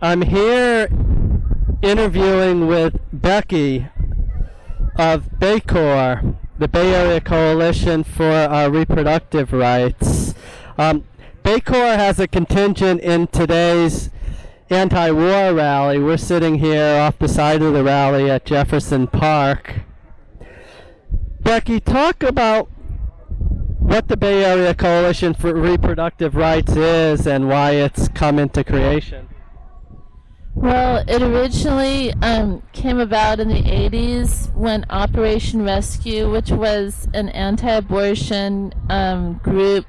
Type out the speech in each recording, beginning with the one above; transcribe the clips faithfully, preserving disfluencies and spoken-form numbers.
I'm here interviewing with Becky of BayCor, the Bay Area Coalition for uh, Reproductive Rights. Um, BayCor has a contingent in today's anti-war rally. We're sitting here off the side of the rally at Jefferson Park. Becky, talk about what the Bay Area Coalition for Reproductive Rights is and why it's come into creation. Well, it originally um, came about in the eighties when Operation Rescue, which was an anti-abortion um, group,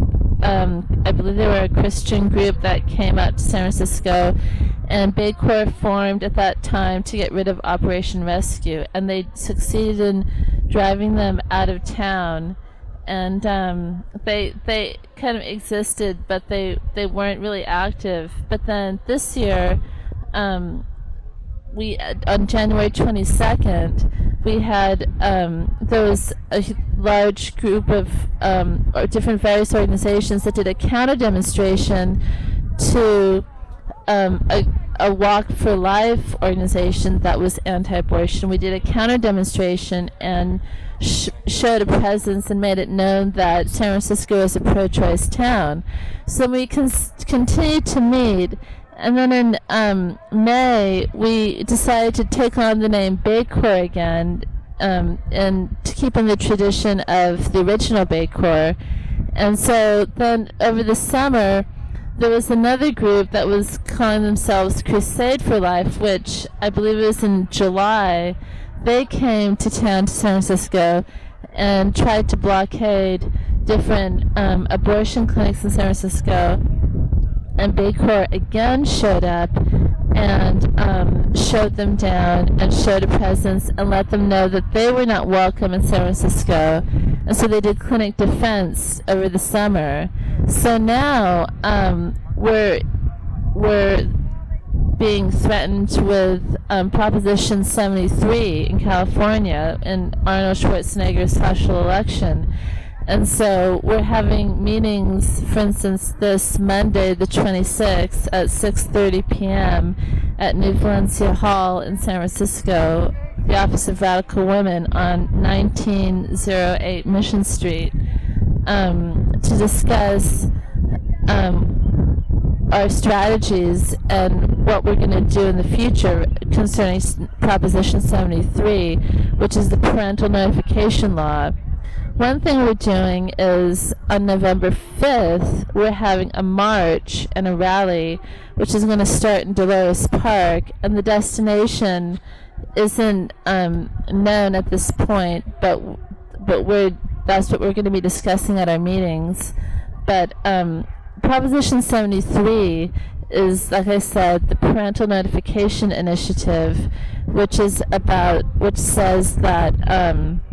um, I believe they were a Christian group that came out to San Francisco, and BayCor formed at that time to get rid of Operation Rescue, and they succeeded in driving them out of town. And um, they they kind of existed, but they, they weren't really active. But then this year, um, we on January twenty-second, we had um, there was a large group of um, or different various organizations that did a counter demonstration to um, a, a Walk for Life organization that was anti-abortion. We did a counter demonstration and sh- showed a presence and made it known that San Francisco is a pro-choice town. So we cons- continued to meet, and then in um, May we decided to take on the name BayCor again, um, and to keep in the tradition of the original BayCor. And so then over the summer, there was another group that was calling themselves Crusade for Life, which I believe it was in July. They came to town to San Francisco and tried to blockade different um, abortion clinics in San Francisco. And BayCor again showed up and um, showed them down and showed a presence and let them know that they were not welcome in San Francisco. And so they did clinic defense over the summer. So now um, we're we're being threatened with um, Proposition seventy-three in California in Arnold Schwarzenegger's special election. And so we're having meetings, for instance, this Monday, the twenty-sixth, at six thirty p.m. at New Valencia Hall in San Francisco, the Office of Radical Women on nineteen oh eight Mission Street, um, to discuss um, our strategies and what we're going to do in the future concerning Proposition seventy-three, which is the parental notification law. One thing we're doing is on November fifth, we're having a march and a rally, which is going to start in Dolores Park, and the destination isn't um, known at this point, but but we're that's what we're going to be discussing at our meetings. But um, Proposition seventy-three is, like I said, the Parental Notification Initiative, which is about which says that um,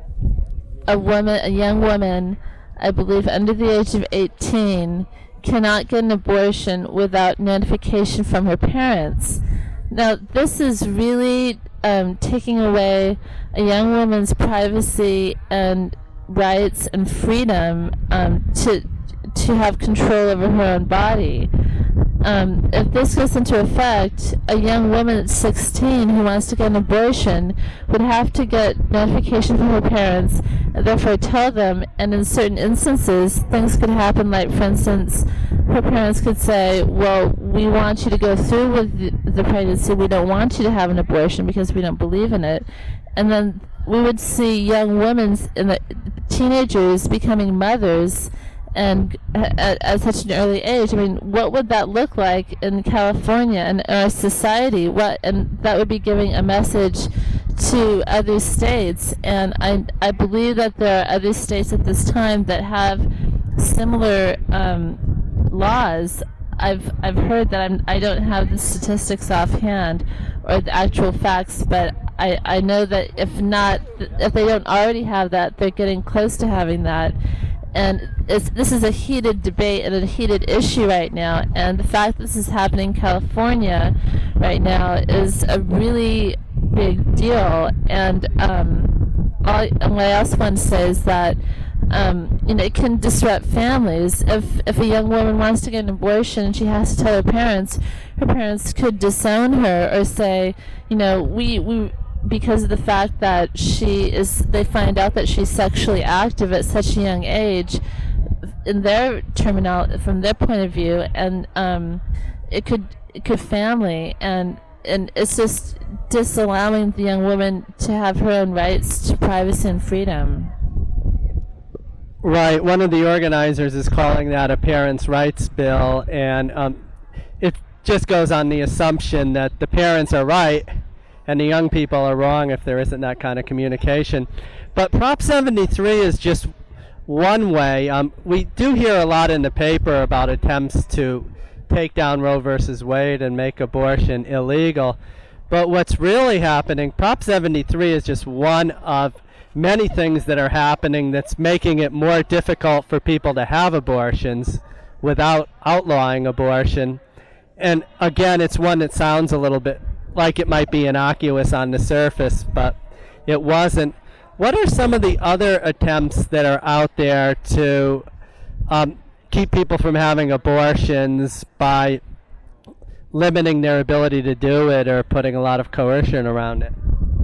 a woman, a young woman, I believe under the age of eighteen, cannot get an abortion without notification from her parents. Now, this is really um, taking away a young woman's privacy and rights and freedom um, to to have control over her own body. Um, if this goes into effect, a young woman at sixteen who wants to get an abortion would have to get notification from her parents and therefore tell them, and in certain instances things could happen, like for instance her parents could say, well, we want you to go through with the, the pregnancy, we don't want you to have an abortion because we don't believe in it. And then we would see young women, in the teenagers, becoming mothers and at, at such an early age. I mean, what would that look like in California and our society? What, and that would be giving a message to other states. And I, I believe that there are other states at this time that have similar um, laws. I've I've heard that I'm I don't have the statistics offhand or the actual facts, but I, I know that if not, if they don't already have that, they're getting close to having that. And it's, this is a heated debate and a heated issue right now, and the fact that this is happening in California right now is a really big deal. And um, all, and what I also want to say is that um, you know, it can disrupt families. If if a young woman wants to get an abortion and she has to tell her parents, her parents could disown her or say, you know, we we because of the fact that she is, they find out that she's sexually active at such a young age, in their terminal, from their point of view, and um, it could it could family and. And it's just disallowing the young woman to have her own rights to privacy and freedom. Right. One of the organizers is calling that a parents' rights bill, and um, it just goes on the assumption that the parents are right and the young people are wrong if there isn't that kind of communication. But Prop seventy-three is just one way. Um, we do hear a lot in the paper about attempts to take down Roe versus Wade and make abortion illegal. But what's really happening, Prop seventy-three is just one of many things that are happening that's making it more difficult for people to have abortions without outlawing abortion. And again, it's one that sounds a little bit like it might be innocuous on the surface, but it wasn't. What are some of the other attempts that are out there to um, keep people from having abortions by limiting their ability to do it or putting a lot of coercion around it?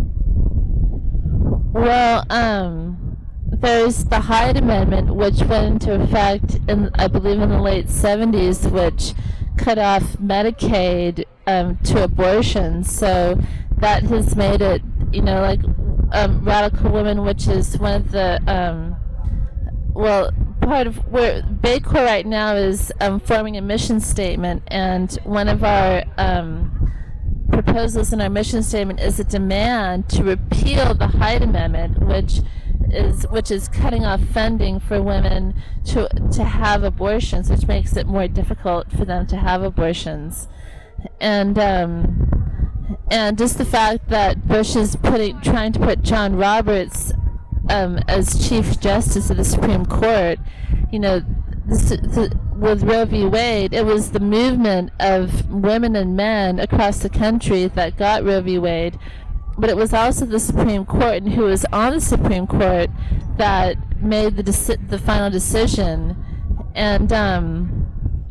Well, um, there's the Hyde Amendment, which went into effect in, I believe, in the late seventies, which cut off Medicaid um, to abortion. So that has made it, you know, like um, Radical Women, which is one of the, um, well, part of where BayCorps right now is um, forming a mission statement, and one of our um, proposals in our mission statement is a demand to repeal the Hyde Amendment, which is which is cutting off funding for women to to have abortions, which makes it more difficult for them to have abortions, and um, and just the fact that Bush is putting trying to put John Roberts Um, as Chief Justice of the Supreme Court, you know, this, the, with Roe v. Wade, it was the movement of women and men across the country that got Roe v. Wade, but it was also the Supreme Court, and who was on the Supreme Court, that made the deci- the final decision, and um,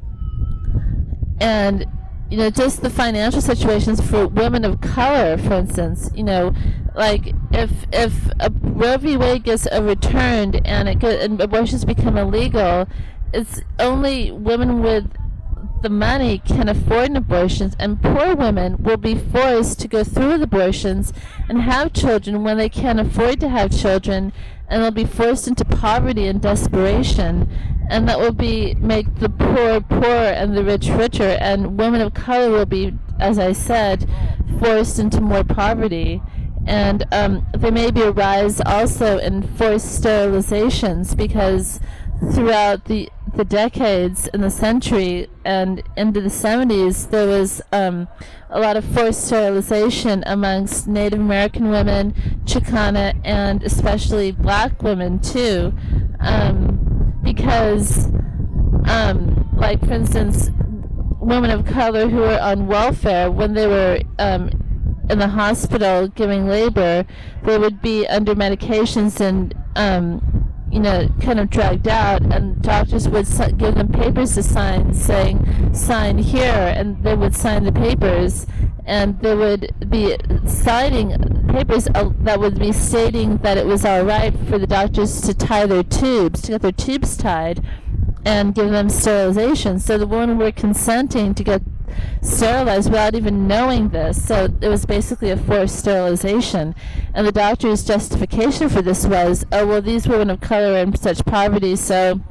and you know, just the financial situations for women of color, for instance, you know, like if if a Roe v. Wade gets overturned and it get, and abortions become illegal, it's only women with the money can afford an abortion, and poor women will be forced to go through with abortions and have children when they can't afford to have children, and they'll be forced into poverty and desperation, and that will be make the poor poorer and the rich richer, and women of color will be, as I said, forced into more poverty. And um, there may be a rise also in forced sterilizations, because throughout the the decades in the century and into the seventies, there was um, a lot of forced sterilization amongst Native American women, Chicana, and especially black women too, um, because um, like for instance, women of color who were on welfare, when they were um, in the hospital giving labor, they would be under medications and um, you know, kind of dragged out, and doctors would si- give them papers to sign saying, sign here, and they would sign the papers, and they would be signing papers uh, that would be stating that it was all right for the doctors to tie their tubes, to get their tubes tied, and give them sterilization. So the women were consenting to get sterilized without even knowing this. So it was basically a forced sterilization. And the doctor's justification for this was, oh, well, these women of color are in such poverty, so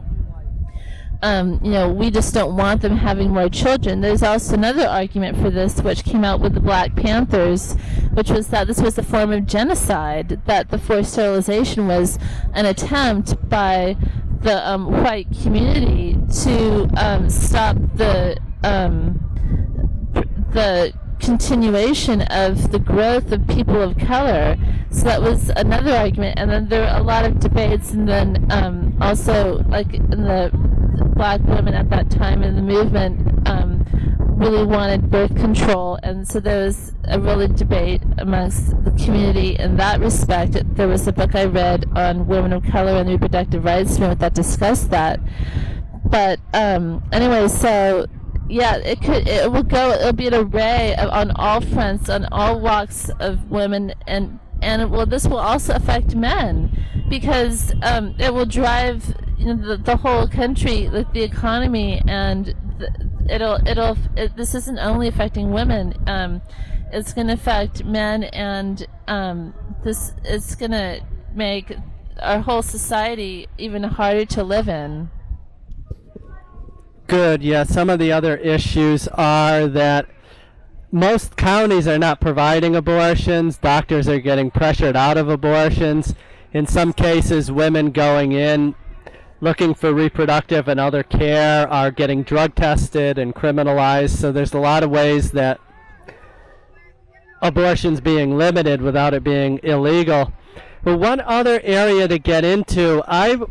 um, you know, we just don't want them having more children. There's also another argument for this, which came out with the Black Panthers, which was that this was a form of genocide, that the forced sterilization was an attempt by the um, white community to um, stop the um, the continuation of the growth of people of color. So that was another argument. And then there were a lot of debates, and then um, also like in the black women at that time in the movement um, really wanted birth control, and so there was a really debate amongst the community in that respect. There was a book I read on women of color and the reproductive rights movement that discussed that. But um, anyway, so yeah, it could it will go. It'll be an array of, on all fronts, on all walks of women, and and well, this will also affect men, because um, it will drive, you know, the, the whole country, like the economy, and the, it'll it'll it, this isn't only affecting women. Um, it's going to affect men, and um, this it's going to make our whole society even harder to live in. Good. Yeah, some of the other issues are that most counties are not providing abortions. Doctors are getting pressured out of abortions. In some cases, women going in looking for reproductive and other care are getting drug tested and criminalized. So there's a lot of ways that abortion's being limited without it being illegal. But one other area to get into, I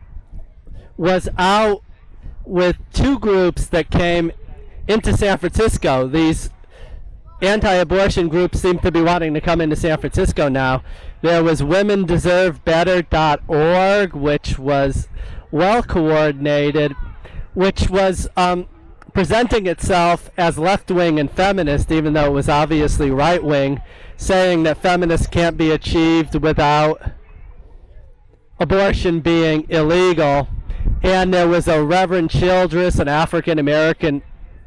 was out with two groups that came into San Francisco. These anti-abortion groups seem to be wanting to come into San Francisco now. There was women deserve better dot org, which was well coordinated, which was um, presenting itself as left-wing and feminist, even though it was obviously right-wing, saying that feminists can't be achieved without abortion being illegal. And there was a Reverend Childress, an African-American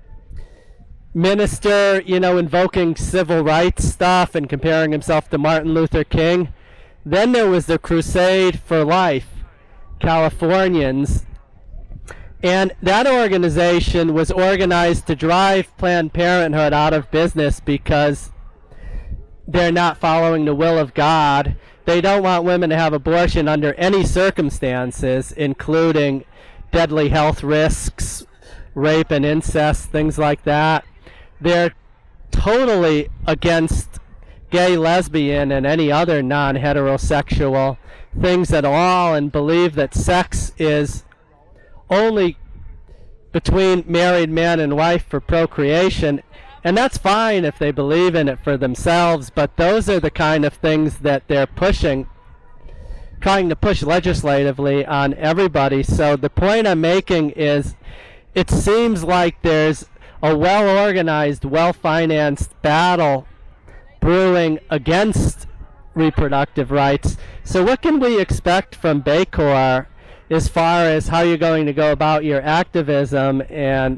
minister, you know, invoking civil rights stuff and comparing himself to Martin Luther King. Then there was the Crusade for Life, Californians. And that organization was organized to drive Planned Parenthood out of business because they're not following the will of God. They don't want women to have abortion under any circumstances, including deadly health risks, rape and incest, things like that. They're totally against gay, lesbian, and any other non-heterosexual things at all, and believe that sex is only between married man and wife for procreation. And that's fine if they believe in it for themselves, but those are the kind of things that they're pushing, trying to push legislatively on everybody. So the point I'm making is it seems like there's a well-organized, well-financed battle brewing against reproductive rights. So what can we expect from BayCorps as far as how you're going to go about your activism and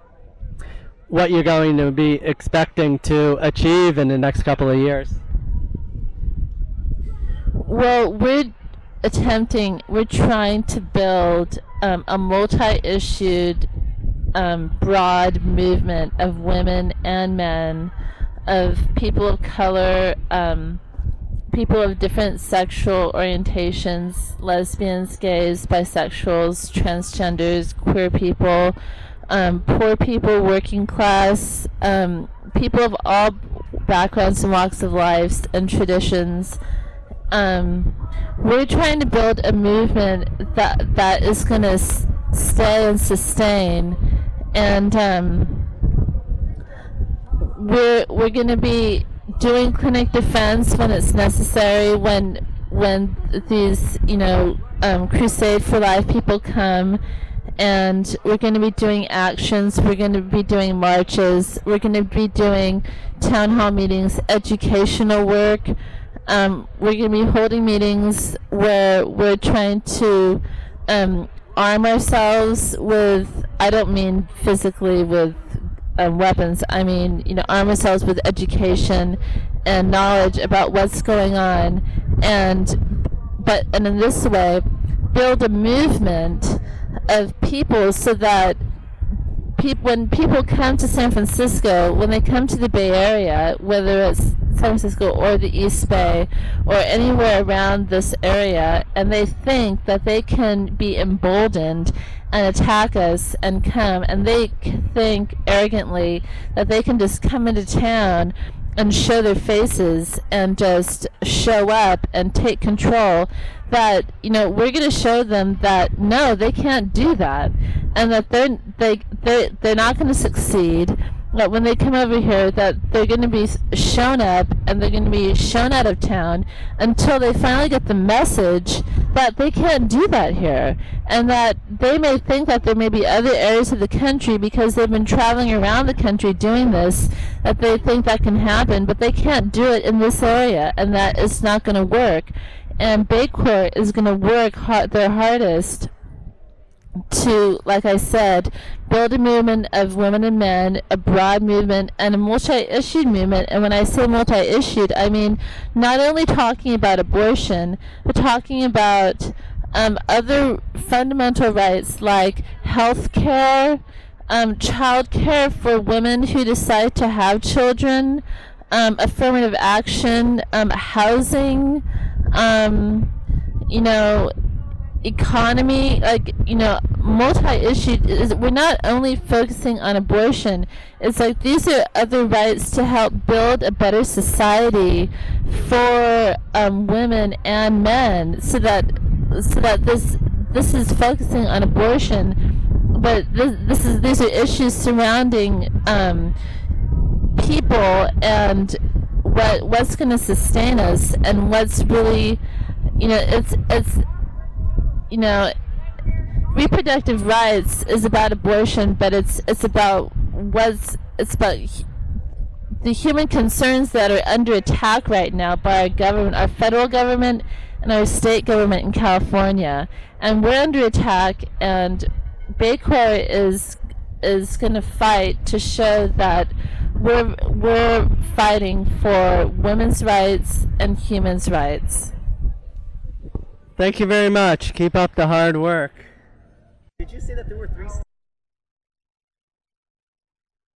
what you're going to be expecting to achieve in the next couple of years? Well, we're attempting, we're trying to build um, a multi-issued, um, broad movement of women and men, of people of color, um, people of different sexual orientations, lesbians, gays, bisexuals, transgenders, queer people, Um, poor people, working class, um, people of all backgrounds and walks of life and traditions. Um, we're trying to build a movement that that is going to s- stay and sustain, and um, we're we're going to be doing clinic defense when it's necessary. When when these you know um, Crusade for Life people come. And we're going to be doing actions, we're going to be doing marches, we're going to be doing town hall meetings, educational work. Um, we're going to be holding meetings where we're trying to um, arm ourselves with, I don't mean physically with um, weapons, I mean, you know, arm ourselves with education and knowledge about what's going on. And, but, and in this way, build a movement of people so that peop- when people come to San Francisco, when they come to the Bay Area, whether it's San Francisco or the East Bay or anywhere around this area, and they think that they can be emboldened and attack us and come, and they think arrogantly that they can just come into town and show their faces and just show up and take control, that, you know, we're going to show them that no, they can't do that, and that they're they they they're not going to succeed, that when they come over here that they're going to be shown up and they're going to be shown out of town until they finally get the message that they can't do that here, and that they may think that there may be other areas of the country because they've been traveling around the country doing this, that they think that can happen, but they can't do it in this area, and that it's not going to work. And Baycorp is going to work hard, their hardest to, like I said, build a movement of women and men, a broad movement, and a multi-issued movement. And when I say multi-issued, I mean not only talking about abortion, but talking about um, other fundamental rights like health care, um, child care for women who decide to have children, um, affirmative action, um, housing, um, you know, economy, like, you know, multi-issue. Is we're not only focusing on abortion. It's like these are other rights to help build a better society for um, women and men, so that so that this this is focusing on abortion, but this this is these are issues surrounding um, people and what what's going to sustain us and what's really, you know, it's it's. You know, reproductive rights is about abortion, but it's it's about what's it's about the human concerns that are under attack right now by our government, our federal government, and our state government in California, and we're under attack. And Baycorp is is going to fight to show that we're we're fighting for women's rights and humans' rights. Thank you very much. Keep up the hard work. Did you say that there were three